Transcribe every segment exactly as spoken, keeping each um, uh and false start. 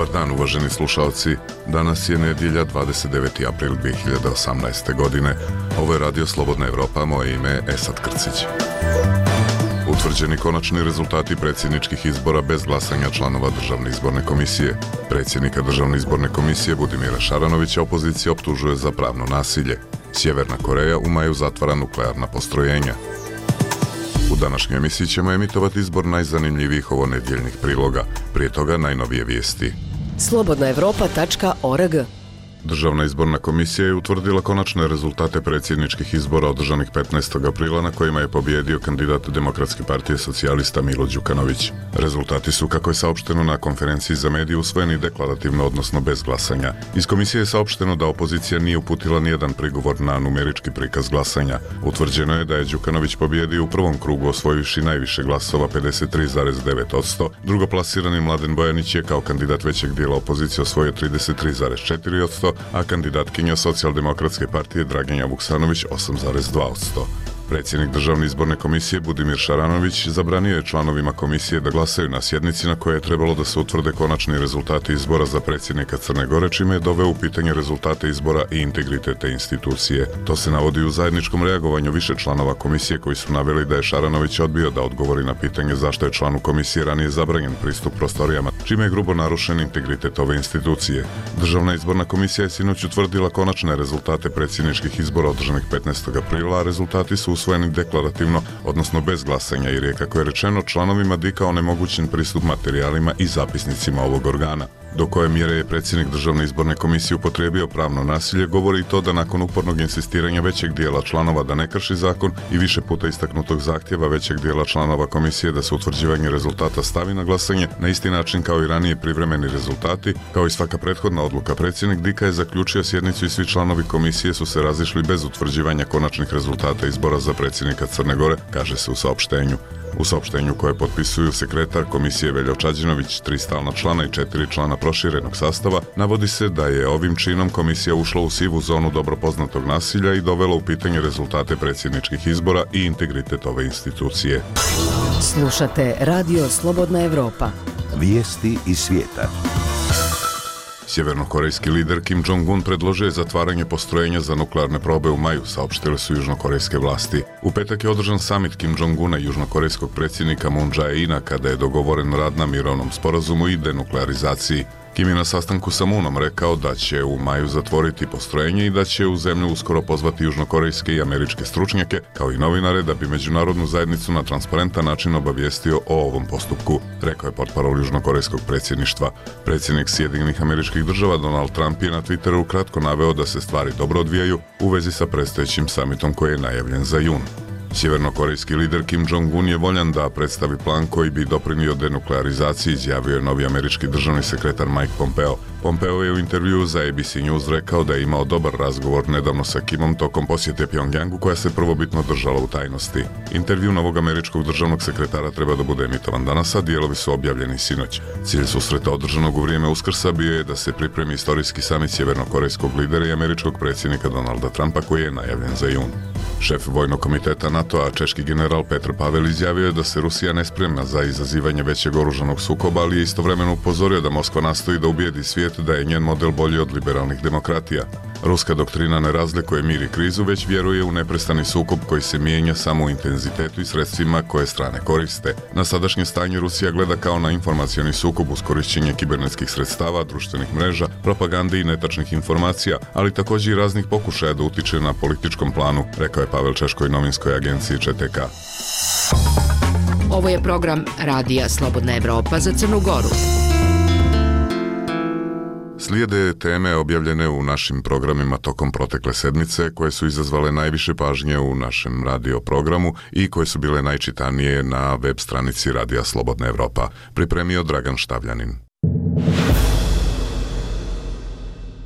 Dobar dan, uvaženi slušalci. Danas je nedjelja, dvadeset deveti april dvije hiljade osamnaeste. godine. Ovo je Radio Slobodna Evropa, moje ime je Esad Krcić. Utvrđeni konačni rezultati predsjedničkih izbora bez glasanja članova Državne izborne komisije. Predsjednika Državne izborne komisije Budimira Šaranovića opozicija optužuje za pravno nasilje. Sjeverna Koreja u maju zatvara nuklearna postrojenja. U današnjoj emisiji ćemo emitovati izbor najzanimljivijih ovonedjeljnih priloga. Prije toga najnovije vijesti. slobodna evropa tačka org. Državna izborna komisija je utvrdila konačne rezultate predsjedničkih izbora održanih petnaestog aprila na kojima je pobijedio kandidat Demokratske partije socijalista Milo Đukanović. Rezultati su, kako je saopšteno na konferenciji za medije, usvojeni deklarativno, odnosno bez glasanja. Iz komisije je saopšteno da opozicija nije uputila nijedan prigovor na numerički prikaz glasanja. Utvrđeno je da je Đukanović pobijedio u prvom krugu osvojivši najviše glasova pedeset tri zarez devet posto. Drugoplasirani Mladen Bojanić je kao kandidat većeg dijela opozicije osvojio trideset tri zarez četiri posto, a kandidatkinja Socijaldemokratske partije Draginja Vuksanović osam zarez dva posto. Predsjednik Državne izborne komisije Budimir Šaranović zabranio je članovima komisije da glasaju na sjednici na kojoj je trebalo da se utvrde konačni rezultati izbora za predsjednika Crne Gore, čime je doveo u pitanje rezultate izbora i integritet te institucije. To se navodi u zajedničkom reagovanju više članova komisije koji su naveli da je Šaranović odbio da odgovori na pitanje zašto je članu komisije ranije zabranjen pristup prostorijama, čime je grubo narušen integritet ove institucije. Državna izborna komisija je sinoć utvrdila konačne rezultate predsjedničkih izbora održanih petnaestog aprila, a rezultati su usvojeni deklarativno, odnosno bez glasanja, jer je, kako je rečeno, članovima D I K-a onemogućen pristup materijalima i zapisnicima ovog organa. Do koje mjere je predsjednik Državne izborne komisije upotrijebio pravno nasilje, govori i to da nakon upornog insistiranja većeg dijela članova da ne krši zakon i više puta istaknutog zahtjeva većeg dijela članova komisije da se utvrđivanje rezultata stavi na glasanje na isti način kao i ranije privremeni rezultati, kao i svaka prethodna odluka, predsjednik D I K-a je zaključio sjednicu i svi članovi komisije su se razišli bez utvrđivanja konačnih rezultata izbora za predsjednika Crne Gore, kaže se u saopštenju. U saopštenju koje potpisuju sekretar komisije Veljo Čađinović, tri stalna člana i četiri člana proširenog sastava, navodi se da je ovim činom komisija ušla u sivu zonu dobro poznatog nasilja i dovela u pitanje rezultate predsjedničkih izbora i integritet ove institucije. Slušate Radio Slobodna Evropa. Vijesti iz svijeta. Sjevernokorejski lider Kim Jong-un predložio je zatvaranje postrojenja za nuklearne probe u maju, saopštile su južnokorejske vlasti. U petak je održan samit Kim Jong-una i južnokorejskog predsjednika Moon Jae-ina kada je dogovoren rad na mirovnom sporazumu i denuklearizaciji. Kim je na sastanku sa Moonom rekao da će u maju zatvoriti postrojenje i da će u zemlju uskoro pozvati južnokorejske i američke stručnjake, kao i novinare, da bi međunarodnu zajednicu na transparentan način obavijestio o ovom postupku, rekao je portparol južnokorejskog predsjedništva. Predsjednik Sjedinjenih Američkih Država Donald Trump je na Twitteru kratko naveo da se stvari dobro odvijaju u vezi sa predstojećim samitom koji je najavljen za jun. Sjevernokorejski lider Kim Jong-un je voljan da predstavi plan koji bi doprinio denuklearizaciji, izjavio je novi američki državni sekretar Mike Pompeo. Pompeo je u intervjuu za A B C News rekao da je imao dobar razgovor nedavno sa Kimom tokom posjete Pjongjangu koja se prvobitno držala u tajnosti. Intervju novog američkog državnog sekretara treba da bude emitovan danas, a dijelovi su objavljeni sinoć. Cilj susreta održanog u vrijeme Uskrsa bio je da se pripremi istorijski samit sjevernokorejskog lidera i američkog predsjednika Donalda Trumpa koji je najavljen za jun. Šef vojnog komiteta NATO-a, češki general Petr Pavel, izjavio je da se Rusija ne spremna za izazivanje većeg oružanog sukoba, ali je istovremeno upozorio da Moskva nastoji da ubijedi svijet da je njen model bolji od liberalnih demokratija. Ruska doktrina ne razlikuje mir i krizu, već vjeruje u neprestani sukob koji se mijenja samo u intenzitetu i sredstvima koje strane koriste. Na sadašnje stanje Rusija gleda kao na informacioni sukob uz korišćenje kibernetskih sredstava, društvenih mreža, propagande i netačnih informacija, ali također i raznih pokušaja da utiče na političkom planu, rekao je Pavel češkoj novinskoj agenciji Č T K. Ovo je program Radija Slobodna Evropa za Crnu Goru. Slijede teme objavljene u našim programima tokom protekle sedmice koje su izazvale najviše pažnje u našem radio programu i koje su bile najčitanije na web stranici Radija Slobodna Evropa. Pripremio Dragan Štavljanin.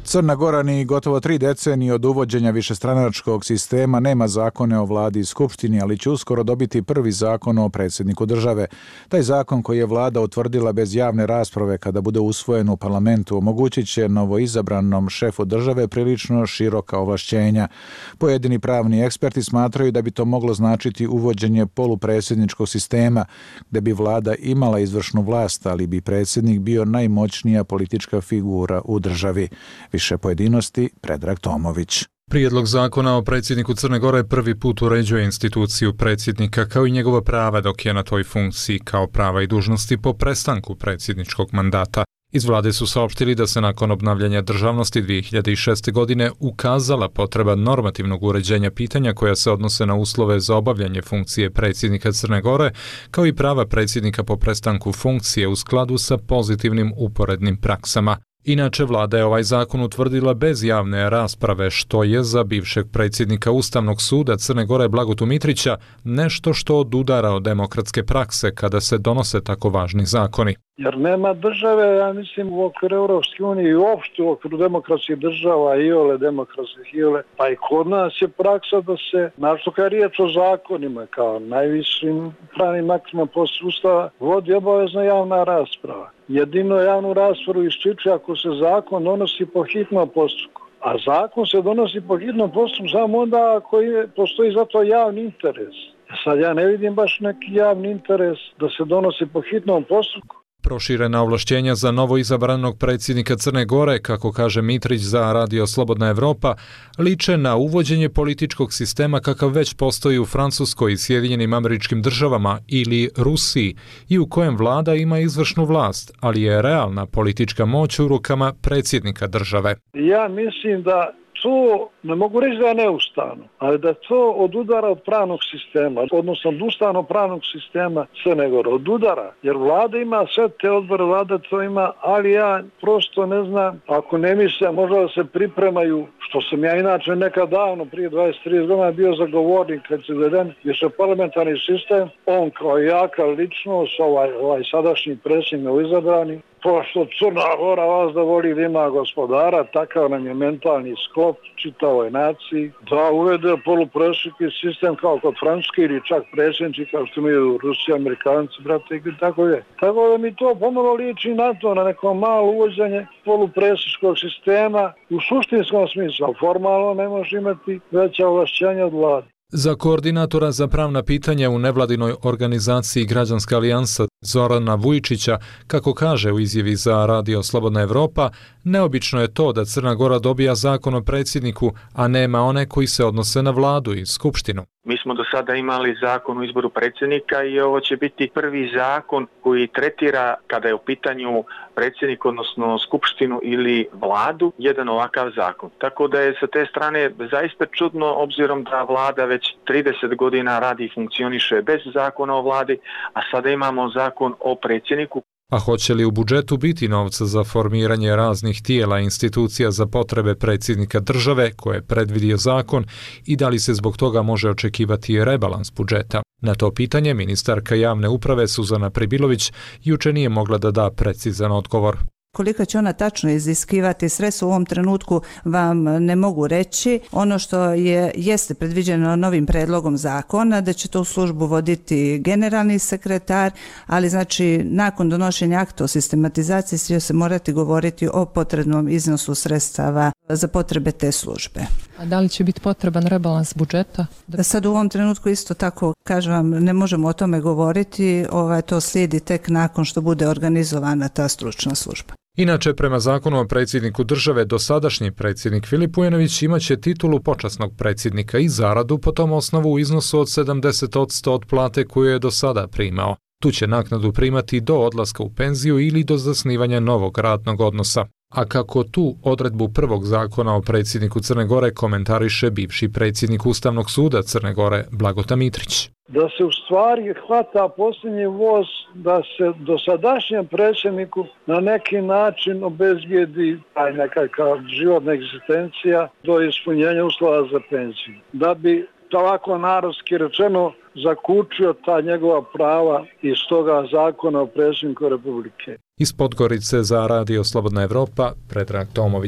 Crna Gora ni gotovo tri decenije od uvođenja višestranačkog sistema nema zakone o vladi i skupštini, ali će uskoro dobiti prvi zakon o predsjedniku države. Taj zakon koji je vlada utvrdila bez javne rasprave kada bude usvojen u parlamentu omogućit će novoizabranom šefu države prilično široka ovlašćenja. Pojedini pravni eksperti smatraju da bi to moglo značiti uvođenje polupredsjedničkog sistema, gdje bi vlada imala izvršnu vlast, ali bi predsjednik bio najmoćnija politička figura u državi. Više pojedinosti, Predrag Tomović. Prijedlog zakona o predsjedniku Crne Gore prvi put uređuje instituciju predsjednika kao i njegova prava dok je na toj funkciji, kao prava i dužnosti po prestanku predsjedničkog mandata. Iz vlade su saopštili da se nakon obnavljanja državnosti dvije hiljade šeste. godine ukazala potreba normativnog uređenja pitanja koja se odnose na uslove za obavljanje funkcije predsjednika Crne Gore, kao i prava predsjednika po prestanku funkcije u skladu sa pozitivnim uporednim praksama. Inače, vlada je ovaj zakon utvrdila bez javne rasprave, što je za bivšeg predsjednika Ustavnog suda Crne Gore Blagotu Mitrića nešto što odudara od demokratske prakse kada se donose tako važni zakoni. Jer nema države, ja mislim, u okviru Europske unije i uopšte u okviru demokratskih država, i ole demokratskih, i ole, pa i kod nas je praksa da se, našto kad je riječ o zakonima, kao najvišim pravnim aktima poslije Ustava, vodi obavezna javna rasprava. Jedino javnu raspravu isključuje ako se zakon donosi po hitnom postupku. A zakon se donosi po hitnom postupku samo onda ako je, postoji za to javni interes. Sad ja ne vidim baš neki javni interes da se donosi po hitnom postupku. Proširena ovlašćenja za novo izabranog predsjednika Crne Gore, kako kaže Mitrić za Radio Slobodna Evropa, liče na uvođenje političkog sistema kakav već postoji u Francuskoj i Sjedinjenim Američkim Državama ili Rusiji i u kojem vlada ima izvršnu vlast, ali je realna politička moć u rukama predsjednika države. Ja mislim da to, ne mogu reći da je neustavno, ali da to odudara od pravnog sistema, odnosno od ustavnog pravnog sistema Crne Gore, odudara, jer vlada ima sve te odbore, vlada to ima, ali ja prosto ne znam, ako ne misle, možda da se pripremaju, što sam ja inače nekad davno, prije dvadeset do trideset godina bio zagovornik kad se uveden više parlamentarni sistem, on kao jaka ličnost, ovaj, ovaj sadašnji predsjednik izabrani, pošto Crna Gora vas da voli da ima gospodara, takav nam je mentalni sklop čitavoj naciji, da uvede polupredsjednički sistem kao kod Francuske ili čak predsjednički kao što imaju Rusi, Amerikanci, brate, i tako je. Tako da mi to pomalo liči na to, na neko malo uvođenje polupredsjedničkog sistema u suštinskom smislu, ali formalno ne može imati veća ovlašćenja od vlade. Za koordinatora za pravna pitanja u nevladinoj organizaciji Građanska alijansa Zorana Vujčića, kako kaže u izjavi za Radio Slobodna Evropa, neobično je to da Crna Gora dobija zakon o predsjedniku, a nema one koji se odnose na vladu i skupštinu. Mi smo do sada imali zakon o izboru predsjednika i ovo će biti prvi zakon koji tretira, kada je u pitanju predsjednik, odnosno skupštinu ili vladu, jedan ovakav zakon. Tako da je sa te strane zaista čudno, obzirom da vlada već trideset godina radi i funkcioniše bez zakona o vladi, a sada imamo zakon o predsjedniku. A hoće li u budžetu biti novca za formiranje raznih tijela i institucija za potrebe predsjednika države koje je predvidio zakon i da li se zbog toga može očekivati rebalans budžeta? Na to pitanje ministarka javne uprave Suzana Pribilović juče nije mogla da da precizan odgovor. Koliko će ona tačno iziskivati sredstva u ovom trenutku vam ne mogu reći. Ono što je jeste predviđeno novim predlogom zakona da će to u službu voditi generalni sekretar, ali znači nakon donošenja akta o sistematizaciji će se morati govoriti o potrebnom iznosu sredstava za potrebe te službe. A da li će biti potreban rebalans budžeta? Da sad u ovom trenutku isto tako, kažem vam, ne možemo o tome govoriti, ovaj, to slijedi tek nakon što bude organizovana ta stručna služba. Inače, prema zakonu o predsjedniku države, dosadašnji predsjednik Filip Vujanović imaće titulu počasnog predsjednika i zaradu po tom osnovu u iznosu od sedamdeset posto od plate koju je do sada primao. Tu će naknadu primati do odlaska u penziju ili do zasnivanja novog radnog odnosa. A kako tu odredbu prvog zakona o predsjedniku Crne Gore komentariše bivši predsjednik Ustavnog suda Crne Gore Blagota Mitrić. Da se u stvari hvata posljednji voz, da se dosadašnjem predsjedniku na neki način obezbijedi taj nekakav životna egzistencija do ispunjenja uslova za penziju. Da bi ovako narodski rečeno zakučio ta njegova prava iz toga zakona o predsjedniku Republike. Iz Podgorice za Radio Slobodna Evropa, Predrag Tomović.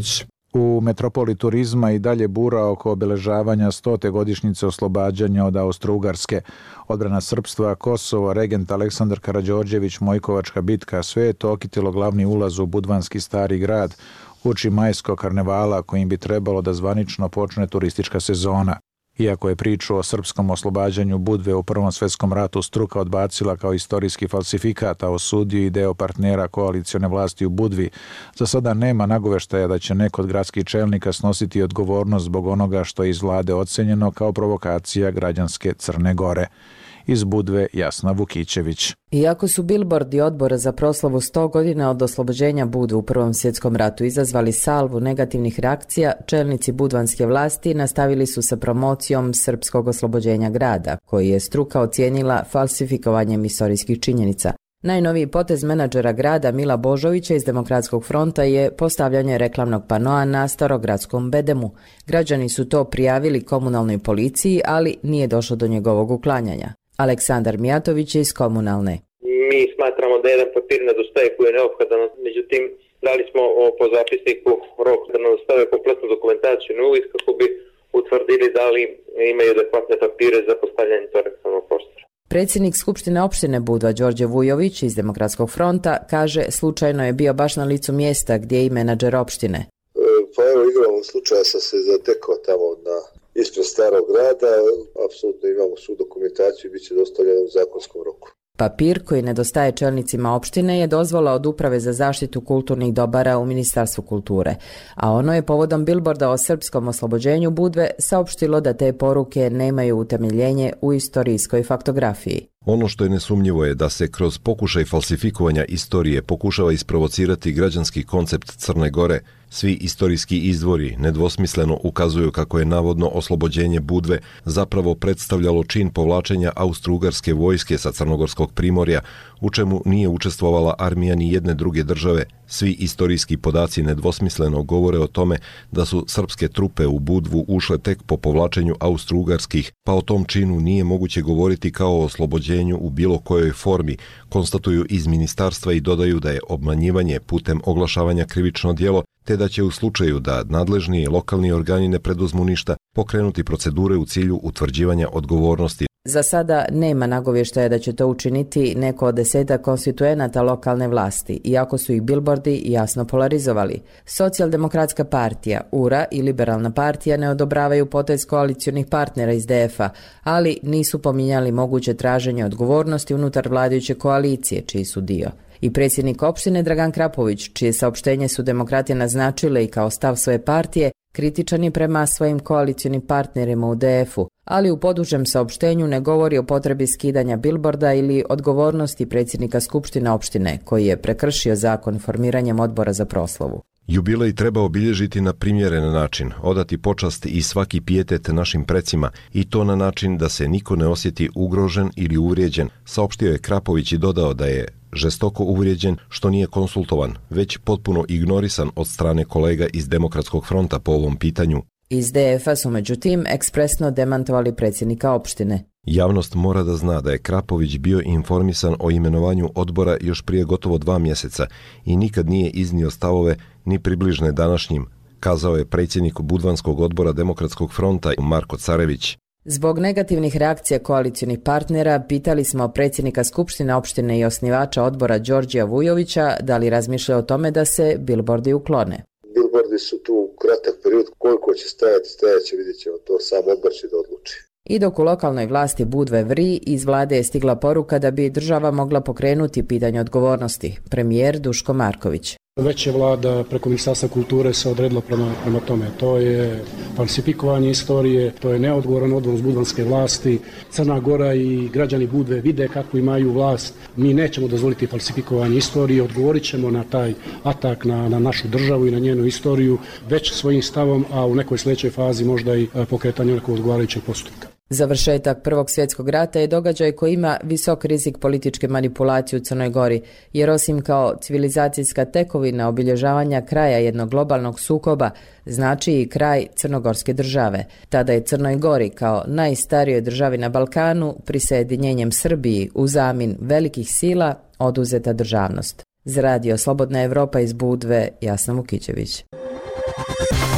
U metropoli turizma i dalje bura oko obeležavanja stote godišnjice oslobađanja od Austro-Ugarske. Odbrana srpstva, Kosovo, regent Aleksandar Karađorđević, Mojkovačka bitka, sve je to okitilo glavni ulaz u Budvanski stari grad, uoči majskog karnevala kojim bi trebalo da zvanično počne turistička sezona. Iako je priču o srpskom oslobađanju Budve u Prvom svjetskom ratu struka odbacila kao istorijski falsifikat, a osudio i deo partnera koalicione vlasti u Budvi, za sada nema nagoveštaja da će neko od gradskih čelnika snositi odgovornost zbog onoga što je iz vlade ocenjeno kao provokacija građanske Crne Gore. Iz Budve Jasna Vukićević. Iako su bilbordi odbora za proslavu sto godina od oslobođenja Budve u Prvom svjetskom ratu izazvali salvu negativnih reakcija, čelnici budvanske vlasti nastavili su sa promocijom srpskog oslobođenja grada, koji je struka ocijenila falsifikovanjem istorijskih činjenica. Najnoviji potez menadžera grada Mila Božovića iz Demokratskog fronta je postavljanje reklamnog panoa na starogradskom bedemu. Građani su to prijavili komunalnoj policiji, ali nije došlo do njegovog uklanjanja. Aleksandar Mijatović je iz Komunalne. Mi smatramo da jedan papir nedostaje koji je neophodan, međutim dali smo po zapisniku rok da nam dostave kompletnu dokumentaciju na uvid kako bi utvrdili da li imaju adekvatne papire za postavljanje tog reklamnog prostora. Predsjednik Skupštine opštine Budva Đorđe Vujović iz Demokratskog fronta kaže slučajno je bio baš na licu mjesta gdje je i menadžer opštine. Pa evo igram slučaja sam se zatekao tamo na ispred starog grada, apsolutno imamo svu dokumentaciju i bit će dostavljeno u zakonskom roku. Papir koji nedostaje čelnicima opštine je dozvola od Uprave za zaštitu kulturnih dobara u Ministarstvu kulture, a ono je povodom bilborda o srpskom oslobođenju Budve saopštilo da te poruke nemaju utemeljenje u istorijskoj faktografiji. Ono što je nesumnjivo je da se kroz pokušaj falsifikovanja istorije pokušava isprovocirati građanski koncept Crne Gore. Svi istorijski izvori nedvosmisleno ukazuju kako je navodno oslobođenje Budve zapravo predstavljalo čin povlačenja austro-ugarske vojske sa crnogorskog primorja, u čemu nije učestvovala armija ni jedne druge države. Svi istorijski podaci nedvosmisleno govore o tome da su srpske trupe u Budvu ušle tek po povlačenju austro-ugarskih, pa o tom činu nije moguće govoriti kao o oslobođenju u bilo kojoj formi, konstatuju iz ministarstva i dodaju da je obmanjivanje putem oglašavanja krivično djelo, te da će u slučaju da nadležni lokalni organi ne preduzmu ništa pokrenuti procedure u cilju utvrđivanja odgovornosti. Za sada nema nagovještaja da će to učiniti neko od deseta konstituenata lokalne vlasti, iako su ih bilbordi jasno polarizovali. Socijaldemokratska partija, U R A i Liberalna partija ne odobravaju potez koalicionih partnera iz D F-a, ali nisu pominjali moguće traženje odgovornosti unutar vladajuće koalicije, čiji su dio. I predsjednik opštine Dragan Krapović, čije saopštenje su demokratije naznačile i kao stav svoje partije, kritičan je prema svojim koalicionim partnerima u D F-u, ali u podužem saopštenju ne govori o potrebi skidanja bilborda ili odgovornosti predsjednika Skupštine opštine, koji je prekršio zakon formiranjem odbora za proslavu. Jubilej treba obilježiti na primjeren način, odati počast i svaki pijetet našim precima i to na način da se niko ne osjeti ugrožen ili uvrijeđen, saopštio je Krapović i dodao da je žestoko uvrijeđen što nije konsultovan, već potpuno ignorisan od strane kolega iz Demokratskog fronta po ovom pitanju. Iz D F-a su međutim ekspresno demantovali predsjednika opštine. Javnost mora da zna da je Krapović bio informisan o imenovanju odbora još prije gotovo dva mjeseca i nikad nije iznio stavove ni približne današnjim, kazao je predsjednik Budvanskog odbora Demokratskog fronta Marko Carević. Zbog negativnih reakcija koalicionih partnera pitali smo predsjednika Skupštine opštine i osnivača odbora Đorđija Vujovića da li razmišlja o tome da se bilbordi uklone. Bilbordi su tu kratak period, koliko će stajati, stajaće, vidjet ćemo, to sam odbor će da odluči. I dok u lokalnoj vlasti Budve vri, iz vlade je stigla poruka da bi država mogla pokrenuti pitanje odgovornosti. Premijer Duško Marković. Već je vlada preko Ministarstva kulture se odredila prema, prema tome. To je falsifikovanje istorije, to je neodgovoran odnos budvanske vlasti. Crna Gora i građani Budve vide kako imaju vlast. Mi nećemo dozvoliti falsifikovanje istorije, odgovorit ćemo na taj atak na, na našu državu i na njenu istoriju već svojim stavom, a u nekoj sljedećoj fazi možda i pokretanje nekog odgovarajućeg postupka. Završetak Prvog svjetskog rata je događaj koji ima visok rizik političke manipulacije u Crnoj Gori, jer osim kao civilizacijska tekovina obilježavanja kraja jednog globalnog sukoba, znači i kraj crnogorske države. Tada je Crnoj Gori kao najstarijoj državi na Balkanu prisjedinjenjem Srbiji u zamin velikih sila oduzeta državnost. Za radio Slobodna Evropa iz Budve, Jasna Vukićević.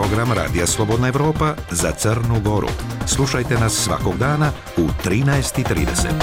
program Radija Slobodna Evropa za Crnu Goru. Slušajte nas svakog dana u trinaest i trideset.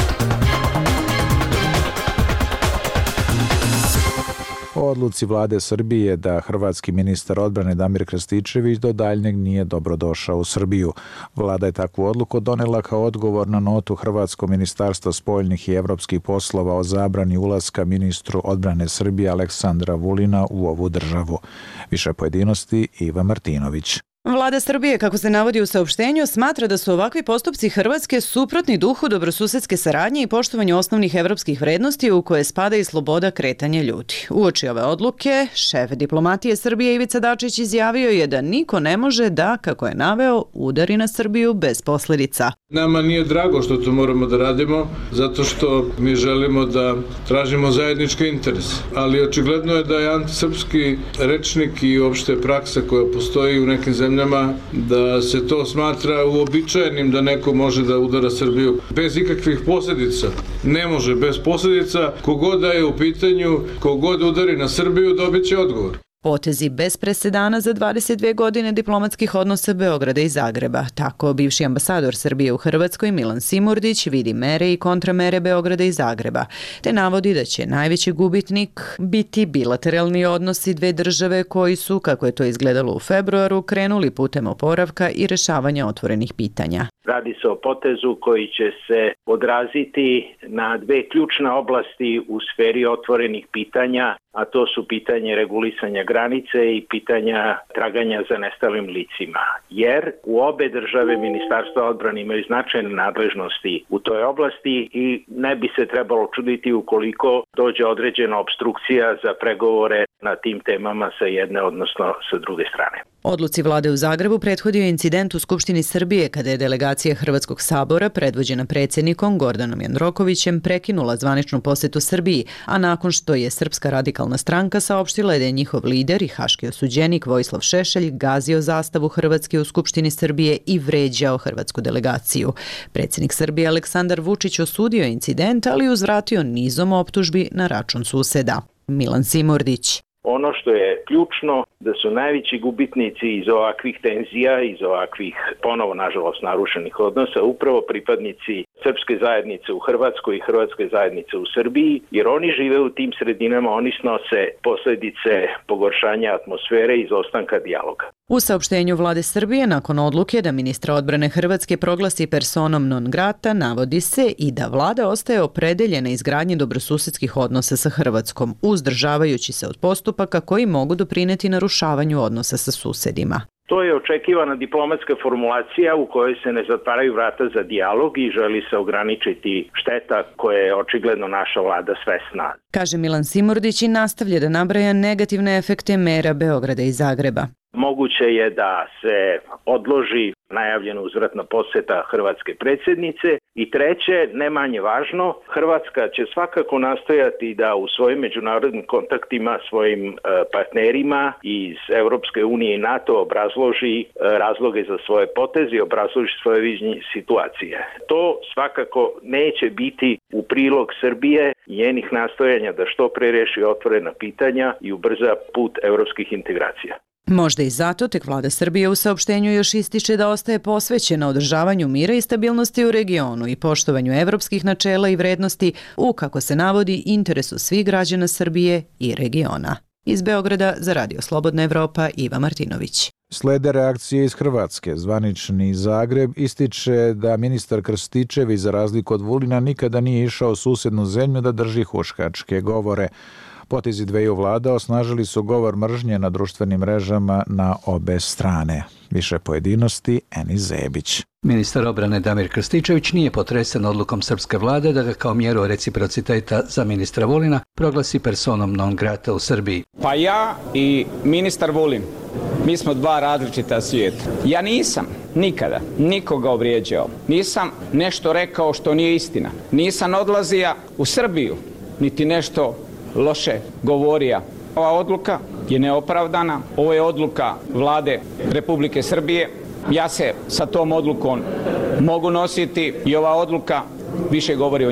O odluci vlade Srbije da hrvatski ministar odbrane Damir Krstičević do daljnjeg nije dobrodošao u Srbiju. Vlada je takvu odluku donela kao odgovor na notu Hrvatskog ministarstva spoljnih i evropskih poslova o zabrani ulaska ministru odbrane Srbije Aleksandra Vulina u ovu državu. Više pojedinosti Iva Martinović. Vlada Srbije, kako se navodi u saopštenju, smatra da su ovakvi postupci Hrvatske suprotni duhu dobrosusedske saradnje i poštovanju osnovnih evropskih vrednosti u koje spada i sloboda kretanja ljudi. Uoči ove odluke, šef diplomatije Srbije Ivica Dačić izjavio je da niko ne može da, kako je naveo, udari na Srbiju bez posledica. Nama nije drago što to moramo da radimo, zato što mi želimo da tražimo zajednički interes. Ali očigledno je da je antisrpski rečnik i uopšte praksa koja postoji u nekim zemljama, da se to smatra uobičajenim da neko može da udara Srbiju bez ikakvih posljedica. Ne može bez posljedica, kogod da je u pitanju, kogod udari na Srbiju, dobit će odgovor. Potezi bez presedana za dvadeset dve godine diplomatskih odnosa Beograda i Zagreba. Tako bivši ambasador Srbije u Hrvatskoj Milan Simurdić vidi mere i kontramere Beograda i Zagreba, te navodi da će najveći gubitnik biti bilateralni odnosi dve države koji su, kako je to izgledalo u februaru, krenuli putem oporavka i rešavanja otvorenih pitanja. Radi se o potezu koji će se odraziti na dve ključne oblasti u sferi otvorenih pitanja, a to su pitanje regulisanja granice i pitanja traganja za nestalim licima. Jer u obe države Ministarstva odbrane imaju značajne nadležnosti u toj oblasti i ne bi se trebalo čuditi ukoliko dođe određena obstrukcija za pregovore na tim temama sa jedne, odnosno sa druge strane. Odluci vlade u Zagrebu prethodio incident u Skupštini Srbije kada je delegacija Hrvatskog sabora predvođena predsjednikom Gordanom Jandrokovićem prekinula zvaničnu posetu Srbiji, a nakon što je Srpska radikalna stranka saopštila da je njihov lider i haški osuđenik Vojislav Šešelj gazio zastavu Hrvatske u Skupštini Srbije i vređao hrvatsku delegaciju. Predsjednik Srbije Aleksandar Vučić osudio incident, ali uzvratio nizom optužbi na račun suseda. Milan Simurdić. Ono što je ključno da su najveći gubitnici iz ovakvih tenzija, iz ovakvih ponovo nažalost narušenih odnosa upravo pripadnici srpske zajednice u Hrvatskoj i hrvatske zajednice u Srbiji, jer oni žive u tim sredinama, oni snose posljedice pogoršanja atmosfere i izostanka dijaloga. U saopštenju vlade Srbije nakon odluke da ministra odbrane Hrvatske proglasi personom non grata navodi se i da vlada ostaje opredeljena izgradnji dobrosusedskih odnosa sa Hrvatskom, uzdržavajući se od postupaka koji mogu doprineti narušavanju odnosa sa susedima. To je očekivana diplomatska formulacija u kojoj se ne zatvaraju vrata za dijalog i želi se ograničiti šteta koje je očigledno naša vlada svesna. Kaže Milan Simurdić i nastavlja da nabraja negativne efekte mera Beograda i Zagreba. Moguće je da se odloži najavljena uzvratna posjeta hrvatske predsjednice i treće, ne manje važno, Hrvatska će svakako nastojati da u svojim međunarodnim kontaktima svojim partnerima iz Europske unije i NATO obrazloži razloge za svoje poteze i obrazloži svoje viđenje situacije. To svakako neće biti u prilog Srbije i njenih nastojanja da što pre reši otvorena pitanja i ubrza put europskih integracija. Možda i zato tek vlada Srbije u saopštenju još ističe da ostaje posvećena održavanju mira i stabilnosti u regionu i poštovanju evropskih načela i vrednosti u, kako se navodi, interesu svih građana Srbije i regiona. Iz Beograda za Radio Slobodna Evropa Iva Martinović. Slede reakcije iz Hrvatske. Zvanični Zagreb ističe da ministar Krstičević, za razliku od Vulina, nikada nije išao u susednu zemlju da drži huškačke govore. Potezi dveju vlada osnažili su govor mržnje na društvenim mrežama na obe strane. Više pojedinosti Eni Zebić. Ministar obrane Damir Krstičević nije potresen odlukom srpske vlade da ga kao mjeru reciprociteta za ministra Vulina proglasi personom non grata u Srbiji. Pa ja i ministar Vulin, mi smo dva različita svijeta. Ja nisam nikada nikoga ovrijeđao. Nisam nešto rekao što nije istina. Nisam odlazija u Srbiju, niti nešto loše govorija. Ova odluka je neopravdana. Ovo je odluka vlade Republike Srbije. Ja se sa tom odlukom mogu nositi i ova odluka više govori o njima.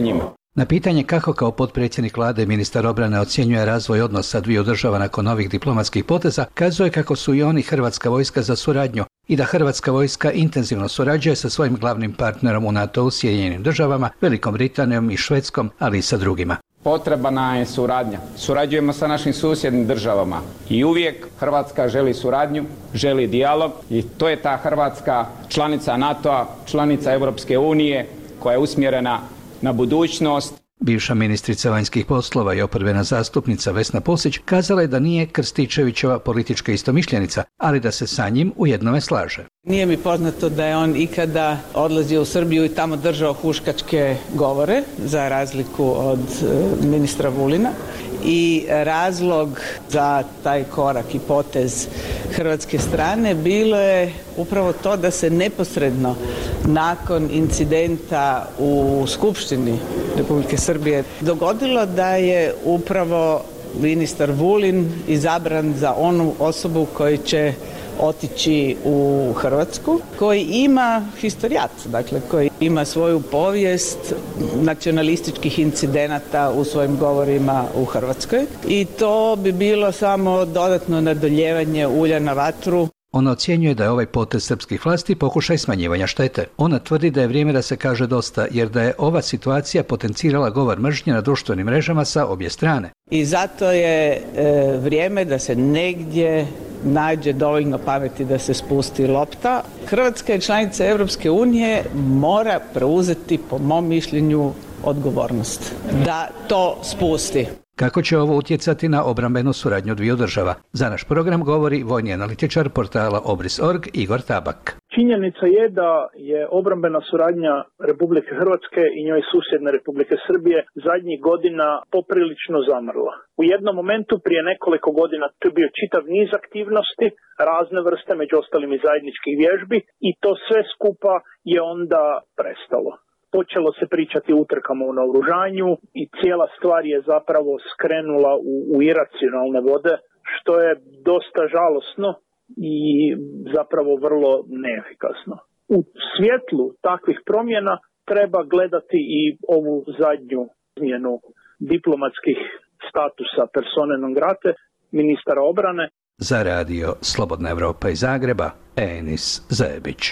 Na pitanje kako kao potpredsjednik vlade i ministar obrane ocjenjuje razvoj odnosa dviju država nakon ovih diplomatskih poteza, kazuje kako su i oni Hrvatska vojska za suradnju i da Hrvatska vojska intenzivno surađuje sa svojim glavnim partnerom u NATO-u, Sjedinjenim državama, Velikom Britanijom i Švedskom, ali i sa drugima. Potrebna je suradnja. Surađujemo sa našim susjednim državama i uvijek Hrvatska želi suradnju, želi dijalog i to je ta Hrvatska članica NATO-a, članica Europske unije koja je usmjerena na budućnost. Bivša ministrica vanjskih poslova i oporbena zastupnica Vesna Pusić kazala je da nije Krstičevićeva politička istomišljenica, ali da se sa njim u jednome slaže. Nije mi poznato da je on ikada odlazio u Srbiju i tamo držao huškačke govore, za razliku od e, ministra Vulina. I razlog za taj korak i potez hrvatske strane bilo je upravo to da se neposredno nakon incidenta u Skupštini Republike Srbije dogodilo da je upravo ministar Vulin izabran za onu osobu koji će otići u Hrvatsku, koji ima historijat, dakle koji ima svoju povijest nacionalističkih incidenata u svojim govorima u Hrvatskoj i to bi bilo samo dodatno nadoljevanje ulja na vatru. Ona ocjenjuje da je ovaj potez srpskih vlasti pokušaj smanjivanja štete. Ona tvrdi da je vrijeme da se kaže dosta, jer da je ova situacija potencirala govor mržnje na društvenim mrežama sa obje strane. I zato je e, vrijeme da se negdje nađe dovoljno pameti da se spusti lopta. Hrvatska je članica Europske unije, mora preuzeti, po mom mišljenju, odgovornost da to spusti. Kako će ovo utjecati na obrambenu suradnju dviju država? Za naš program govori vojni analitičar portala Obris punkt org Igor Tabak. Činjenica je da je obrambena suradnja Republike Hrvatske i njoj susjedne Republike Srbije zadnjih godina poprilično zamrla. U jednom momentu prije nekoliko godina to je bio čitav niz aktivnosti, razne vrste, među ostalim i zajedničkih vježbi, i to sve skupa je onda prestalo. Počelo se pričati o utrkama u naoružanju i cijela stvar je zapravo skrenula u, u iracionalne vode, što je dosta žalosno i zapravo vrlo neefikasno. U svjetlu takvih promjena treba gledati i ovu zadnju izmjenu diplomatskih statusa persone non grate ministara obrane. Za radio Slobodna Evropa iz Zagreba, Enis Zajebić.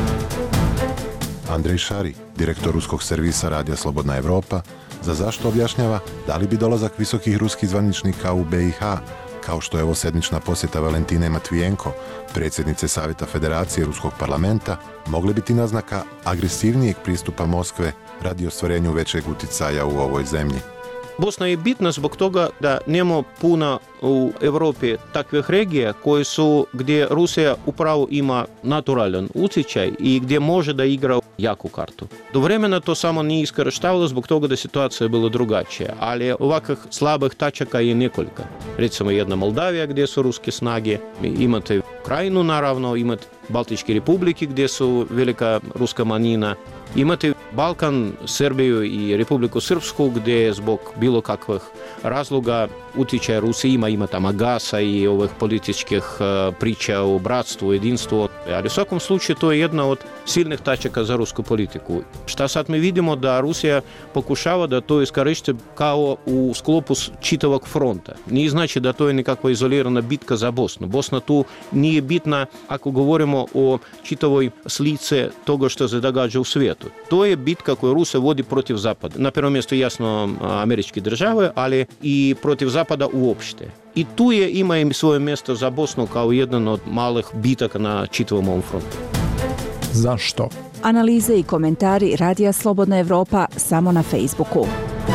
Andrej Šari, direktor ruskog servisa Radija Slobodna Evropa, za zašto objašnjava da li bi dolazak visokih ruskih zvaničnika u B i H, kao što je ovo sedmična posjeta Valentine Matvijenko, predsjednice Savjeta Federacije Ruskog parlamenta, mogli biti naznaka agresivnijeg pristupa Moskve radi ostvarenju većeg utjecaja u ovoj zemlji. Bosna je bitna zbog toga da nema puno u Europi takvih regija koje su gdje Rusija upravo ima naturalan utjecaj i gdje može da igra jaku kartu. Do vremena to samo nije iskorištavalo zbog toga da situacija je bila drugačija, ali ovakvih slabih tačaka je nekoliko. Recimo jedna Moldavija gdje su ruske snage, imate Ukrajinu naravno, imate Baltičke republike gdje su velika ruska manjina, imate Balkan, Srbiju i Republiku Srpsku gdje zbog bilo kakvih razloga utjecaja Rusije ima, ima tamo gasa i ovih političkih priča o bratstvu, jedinstvu. Ali u svakom slučaju to je jedna od silnih tačaka za rusku politiku. Šta sad mi vidimo da Rusija pokušava da to iskoristi kao u sklopu čitavog fronta. Nije znači da to je nekakva izolirana bitka za Bosnu. Bosna tu nije bitna ako govorimo o čitavoj slici toga što se događa u svijetu. To je bitka koju Rusija vodi protiv Zapada. Na prvom mjestu jasno američke države, ali i protiv Zapada uopšte. I tu je, ima im svoje mjesto za Bosnu kao jedan od malih bitaka na čitavom ovom frontu. Zašto? Analize i komentari Radija Slobodna Evropa samo na Facebooku.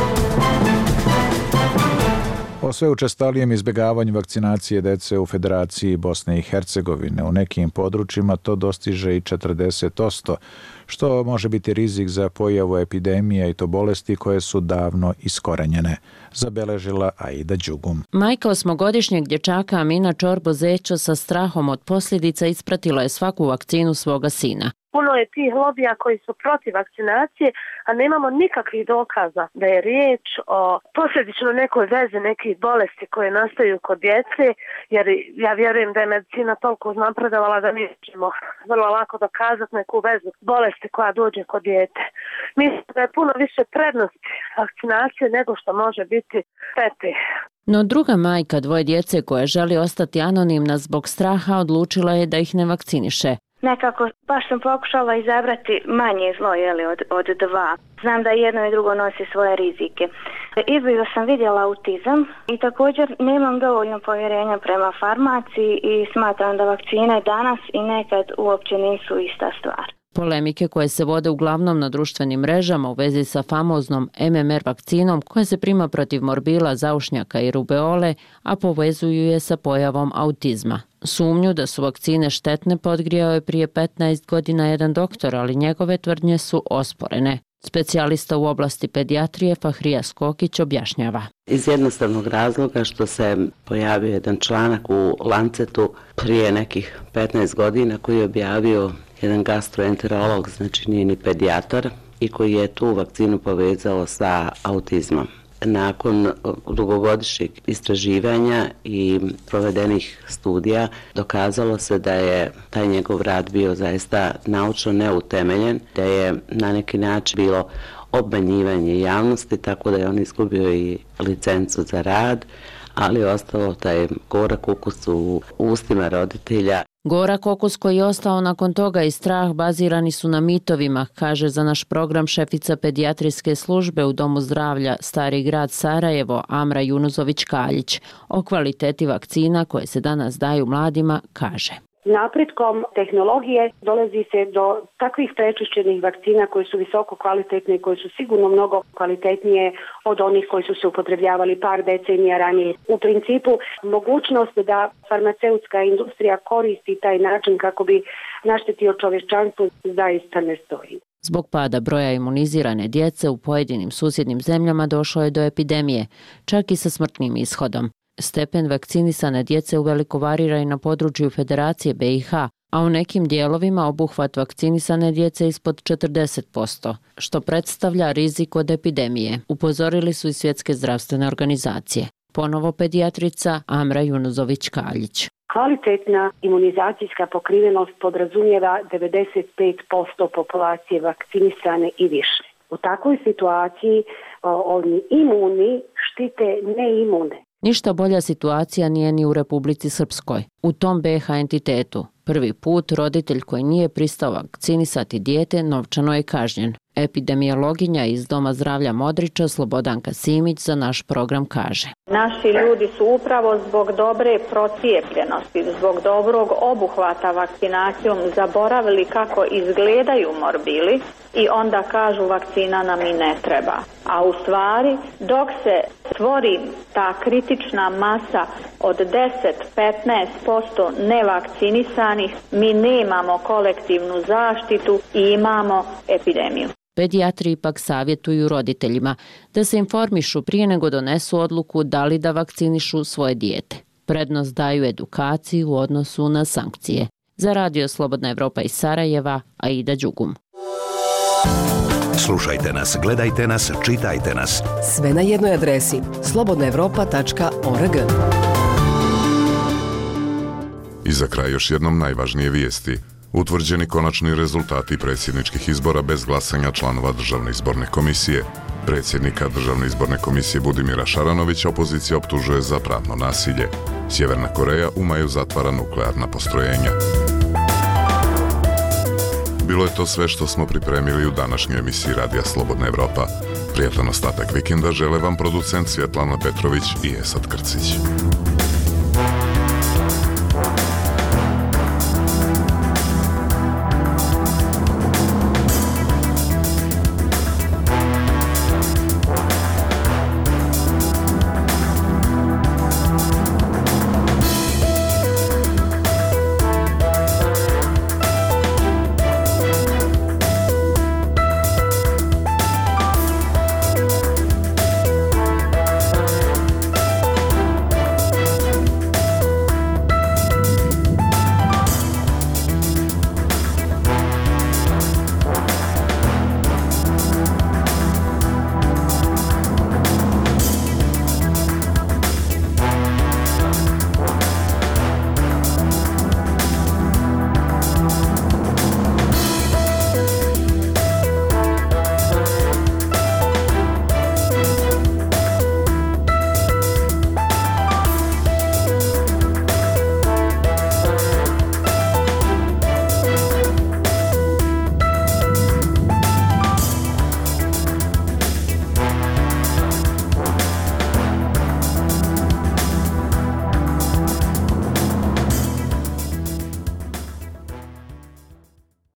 O sve učestalijem izbjegavanju vakcinacije dece u Federaciji Bosne i Hercegovine u nekim područjima to dostiže i četrdeset posto, što može biti rizik za pojavu epidemija i to bolesti koje su davno iskorenjene, zabeležila Aida Đugum. Majka osmogodišnjeg dječaka Amina Čorbo Zećo sa strahom od posljedica ispratila je svaku vakcinu svoga sina. Puno je tih lobija koji su protiv vakcinacije, a nemamo nikakvih dokaza da je riječ o posljedično nekoj vezi nekih bolesti koje nastaju kod djece, jer ja vjerujem da je medicina toliko napredovala da mi ćemo vrlo lako dokazati neku vezu bolesti koja dođe kod dijete. Mislim da je puno više prednosti vakcinacije nego što može biti štete. No druga majka dvoje djece koja želi ostati anonimna zbog straha odlučila je da ih ne vakciniše. Nekako baš sam pokušala izabrati manje zlo jeli, od, od dva. Znam da jedno i drugo nosi svoje rizike. Izbliza sam vidjela autizam i također nemam dovoljno povjerenja prema farmaciji i smatram da vakcine danas i nekad uopće nisu ista stvar. Polemike koje se vode uglavnom na društvenim mrežama u vezi sa famoznom M M R vakcinom koja se prima protiv morbila, zaušnjaka i rubeole, a povezuju je sa pojavom autizma. Sumnju da su vakcine štetne podgrijao je prije petnaest godina jedan doktor, ali njegove tvrdnje su osporene. Specijalista u oblasti pedijatrije Fahrija Skokić objašnjava. Iz jednostavnog razloga što se pojavio jedan članak u Lancetu prije nekih petnaest godina koji je objavio jedan gastroenterolog, znači nije ni pedijatar, i koji je tu vakcinu povezao sa autizmom. Nakon dugogodišnjeg istraživanja i provedenih studija dokazalo se da je taj njegov rad bio zaista naučno neutemeljen, da je na neki način bilo obmanjivanje javnosti, tako da je on izgubio i licencu za rad, ali je ostalo taj gorak ukus u ustima roditelja. Gorak okus koji je ostao nakon toga i strah bazirani su na mitovima, kaže za naš program šefica pedijatrijske službe u Domu zdravlja Stari grad Sarajevo Amra Junuzović-Kaljić. O kvaliteti vakcina koje se danas daju mladima kaže. Napretkom tehnologije dolazi se do takvih prečišćenih vakcina koje su visoko kvalitetne i koje su sigurno mnogo kvalitetnije od onih koji su se upotrebljavali par decenija ranije. U principu, mogućnost da farmaceutska industrija koristi taj način kako bi naštetio čovječanstvu zaista ne stoji. Zbog pada broja imunizirane djece u pojedinim susjednim zemljama došlo je do epidemije, čak i sa smrtnim ishodom. Stepen vakcinisane djece uveliko varira i na području Federacije B i H, a u nekim dijelovima obuhvat vakcinisane djece ispod četrdeset posto, što predstavlja rizik od epidemije, upozorili su i svjetske zdravstvene organizacije. Ponovo pedijatrica Amra Junuzović-Kaljić. Kvalitetna imunizacijska pokrivenost podrazumijeva devedeset pet posto populacije vakcinisane i više. U takvoj situaciji oni imuni štite neimune. Ništa bolja situacija nije ni u Republici Srpskoj. U tom B i H entitetu prvi put roditelj koji nije pristao vakcinisati dijete novčano je kažnjen. Epidemiologinja iz Doma zdravlja Modriča Slobodanka Simić za naš program kaže. Naši ljudi su upravo zbog dobre procijepljenosti, zbog dobrog obuhvata vakcinacijom zaboravili kako izgledaju morbili i onda kažu vakcina nam i ne treba. A u stvari dok se stvori ta kritična masa od deset do petnaest posto nevakcinisanih, mi nemamo kolektivnu zaštitu i imamo epidemiju. Pedijatri ipak savjetuju roditeljima da se informišu prije nego donesu odluku da li da vakcinišu svoje dijete. Prednost daju edukaciji u odnosu na sankcije. Za Radio Slobodna Evropa iz Sarajeva, Aida Đugum. Slušajte nas, gledajte nas, čitajte nas. Sve na jednoj adresi slobodna evropa tačka org. I za kraj još jednom najvažnije vijesti. Utvrđeni konačni rezultati predsjedničkih izbora bez glasanja članova Državne izborne komisije. Predsjednika Državne izborne komisije Budimira Šaranovića opozicija optužuje za pravno nasilje. Sjeverna Koreja u maju zatvara nuklearna postrojenja. Bilo je to sve što smo pripremili u današnjoj emisiji Radija Slobodna Evropa. Prijatan ostatak vikenda žele vam producent Svjetlana Petrović i Esad Krcić.